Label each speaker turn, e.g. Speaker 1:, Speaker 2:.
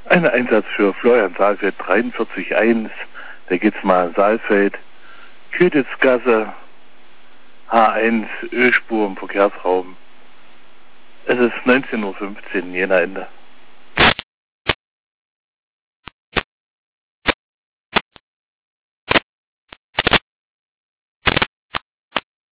Speaker 1: Ein Einsatz für Florian Saalfeld 43.1, der geht's mal Saalfeld, Kütitzgasse, H1, Ölspur im Verkehrsraum. Es ist 19:15 Uhr, Jena Ende.